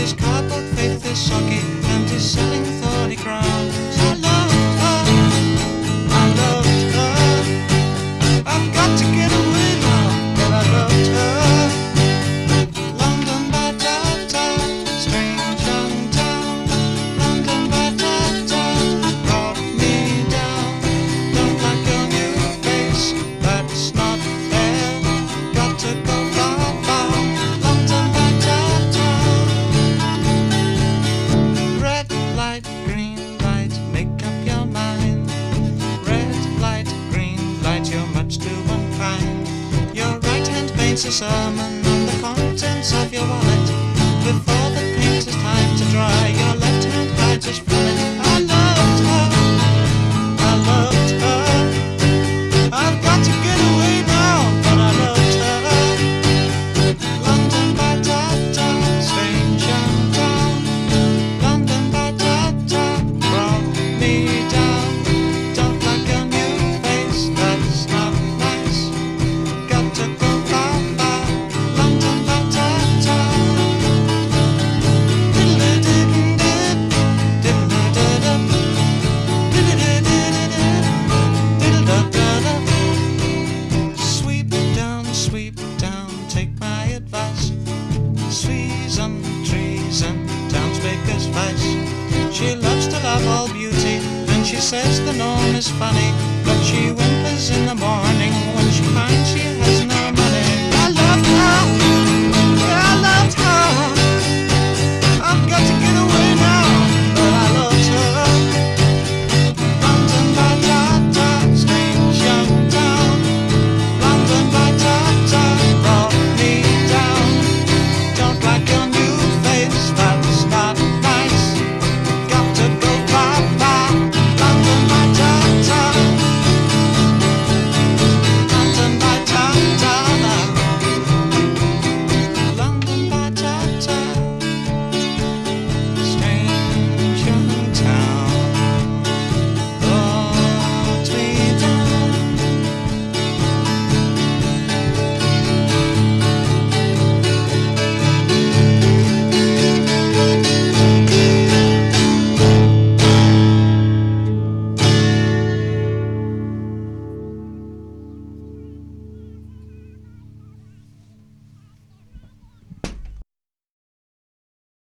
his cardboard faith is soggy, and he's selling thorny crowns. I loved her, I loved her. I've got to get away now, but I loved her. London by Tata, strange young town. London by Tata, brought me down. Don't like your new face, that's not fair. Got to go far, far. London by Tata. Red light, green light, make up your mind. Red light, green light, you're much too unkind. Your right hand paints a sermon on the contents of your wallet. Before the paint is time to dry, your left hand hides us from it. I loved her, I loved her. I've got to get away now, but I loved her. London by Tata, strange young town. London by Tata, brought me down. Don't like your new face, that's not nice. Got to go far, far. London by Tata. Diddle-a-diddle-dip, diddle-a-da-da, diddle-a-da-da-da, diddle-a-da-da. Sweep down, take my advice. Treason, town's biggest vice. She loves to love all beauty, and she says the norm is funny, but she whimpers in the morning when she finds she